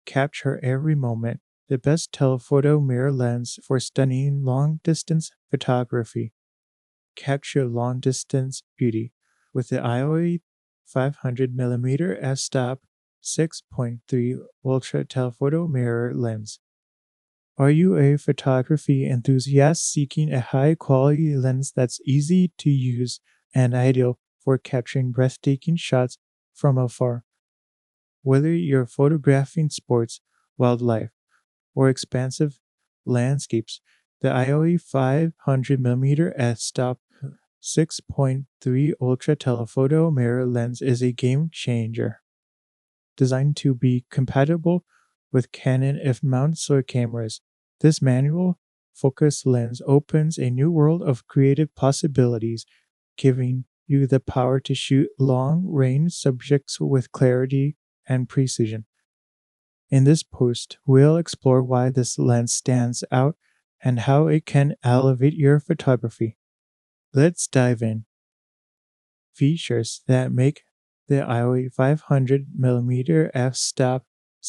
capture every moment. The best telephoto mirror lens for stunning long-distance photography. Capture long-distance beauty with the IOE 500mm f-stop 6.3 ultra telephoto mirror lens. Are you a photography enthusiast seeking a high-quality lens that's easy to use and ideal for capturing breathtaking shots from afar? Whether you're photographing sports, wildlife, or expansive landscapes, the IOE 500mm f-stop 6.3 ultra telephoto mirror lens is a game changer. Designed to be compatible with Canon f-mount cameras, this manual focus lens opens a new world of creative possibilities, giving you the power to shoot long-range subjects with clarity and precision. In this post, we'll explore why this lens stands out and how it can elevate your photography. Let's dive in. Features that make the IOE 500mm f-stop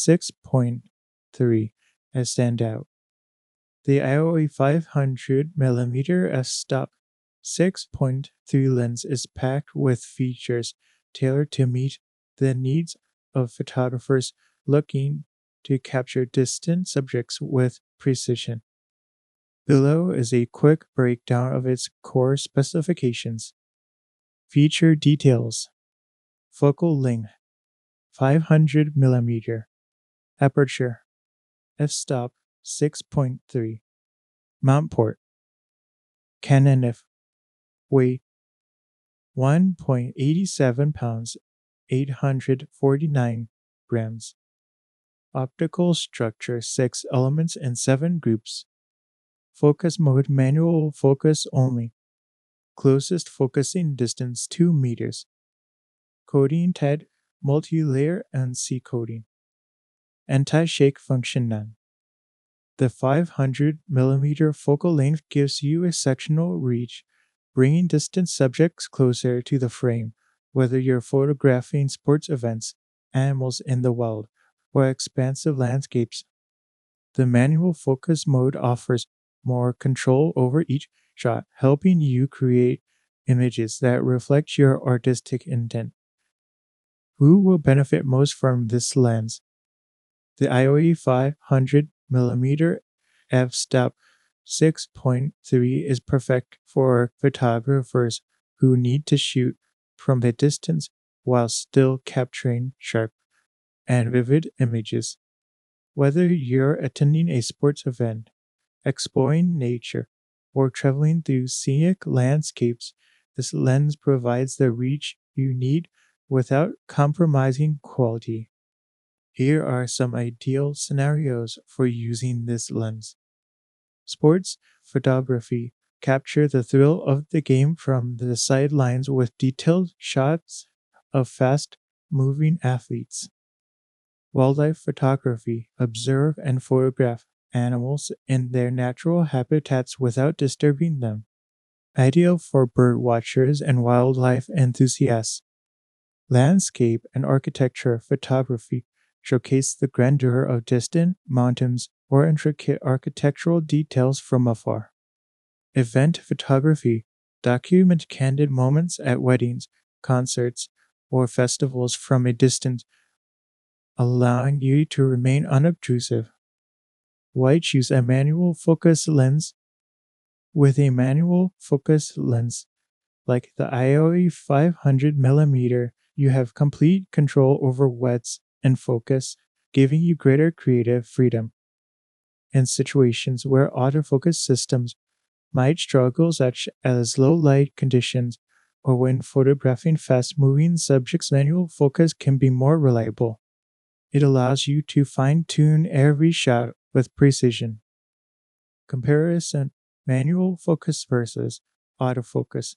6.3 stand out. The IOE 500mm f-stop 6.3 lens is packed with features tailored to meet the needs of photographers looking to capture distant subjects with precision. Below is a quick breakdown of its core specifications. Feature details: focal length 500mm, aperture f-stop 6.3, mount port Canon f, weight 1.87 pounds, 849 grams. Optical structure 6 elements in 7 groups. Focus mode manual focus only. Closest focusing distance 2 meters. Coating TED multi-layer NC coating. Anti-shake function none. The 500mm focal length gives you a sectional reach, bringing distant subjects closer to the frame, whether you're photographing sports events, animals in the wild, or expansive landscapes. The manual focus mode offers more control over each shot, helping you create images that reflect your artistic intent. Who will benefit most from this lens? The IOE 500mm f-stop 6.3 is perfect for photographers who need to shoot from a distance while still capturing sharp and vivid images. Whether you're attending a sports event, exploring nature, or traveling through scenic landscapes, this lens provides the reach you need without compromising quality. Here are some ideal scenarios for using this lens. Sports photography. Capture the thrill of the game from the sidelines with detailed shots of fast-moving athletes. Wildlife photography. Observe and photograph animals in their natural habitats without disturbing them. Ideal for bird watchers and wildlife enthusiasts. Landscape and architecture photography. Showcase the grandeur of distant mountains or intricate architectural details from afar. Event photography. Document candid moments at weddings, concerts, or festivals from a distance, allowing you to remain unobtrusive. Why choose a manual focus lens? With a manual focus lens like the IOE 500mm, you have complete control over wets and focus, giving you greater creative freedom. In situations where autofocus systems might struggle, such as low light conditions or when photographing fast-moving subjects, manual focus can be more reliable. It allows you to fine-tune every shot with precision. Comparison: manual focus versus autofocus.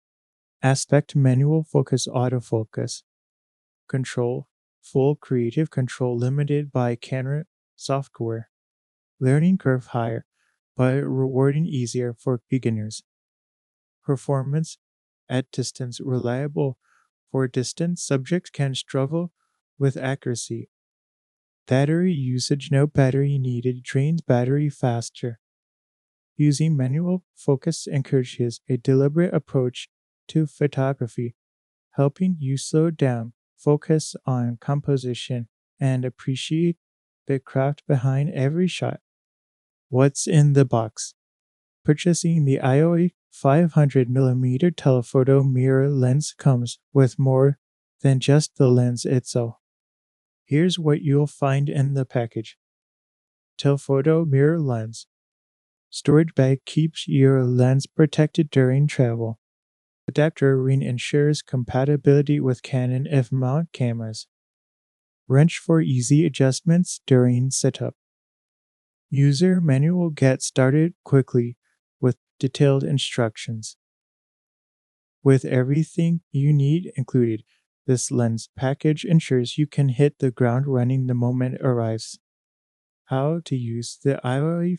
Aspect: manual focus, autofocus. Control: full creative control limited by camera software. Learning curve higher, but rewarding easier for beginners. Performance: at distance, reliable for distant subjects can struggle with accuracy. Battery usage: no battery needed, drains battery faster. Using manual focus encourages a deliberate approach to photography, helping you slow down, focus on composition, and appreciate the craft behind every shot. What's in the box? Purchasing the IOE 500mm telephoto mirror lens comes with more than just the lens itself. Here's what you'll find in the package. Telephoto mirror lens. Storage bag keeps your lens protected during travel. Adapter ring ensures compatibility with Canon F-mount cameras. Wrench for easy adjustments during setup. User manual: get started quickly with detailed instructions. With everything you need included, this lens package ensures you can hit the ground running the moment it arrives. How to use the IOE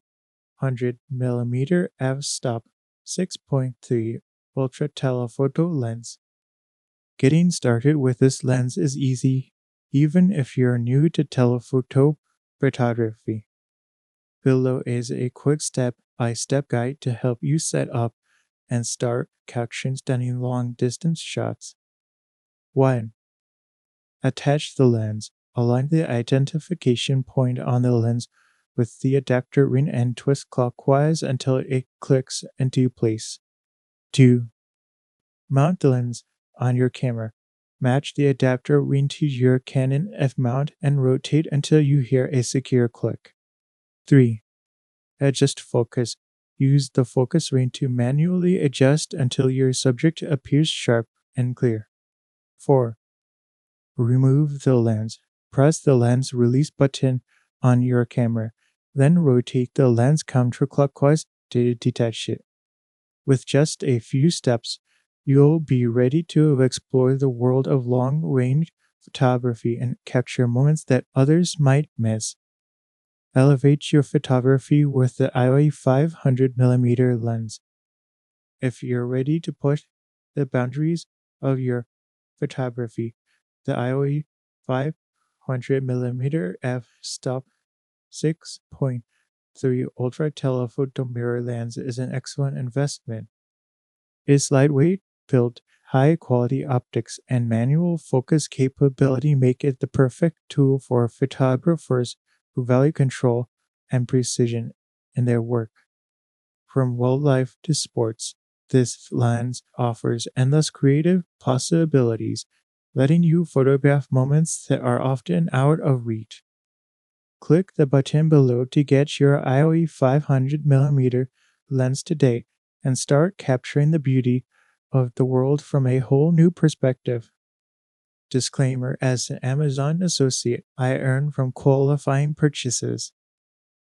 500mm f-stop 6.3 ultra telephoto lens. Getting started with this lens is easy, even if you're new to telephoto photography. Below is a quick step-by-step guide to help you set up and start capturing stunning long-distance shots. 1. Attach the lens. Align the identification point on the lens with the adapter ring and twist clockwise until it clicks into place. 2. Mount the lens on your camera. Match the adapter ring to your Canon F-mount and rotate until you hear a secure click. 3. Adjust focus. Use the focus ring to manually adjust until your subject appears sharp and clear. 4. Remove the lens. Press the lens release button on your camera, then rotate the lens counterclockwise to detach it. With just a few steps, you'll be ready to explore the world of long-range photography and capture moments that others might miss. Elevate your photography with the IOE 500mm lens. If you're ready to push the boundaries of your photography, the IOE 500mm f-stop 6.3 ultra telephoto mirror lens is an excellent investment. Its lightweight build, high-quality optics, and manual focus capability make it the perfect tool for photographers who value control and precision in their work. From wildlife to sports, this lens offers endless creative possibilities, letting you photograph moments that are often out of reach. Click the button below to get your IOE 500mm lens today and start capturing the beauty of the world from a whole new perspective. Disclaimer: as an Amazon associate, I earn from qualifying purchases.